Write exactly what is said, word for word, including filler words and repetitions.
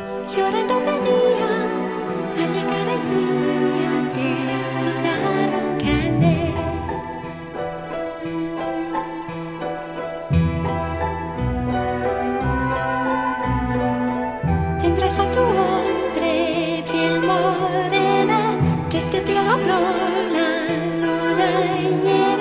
llorando pedía al llegar el día de sposaron con él. Tendrás a tu hombre piel morena, que este cielo habló la luna llena.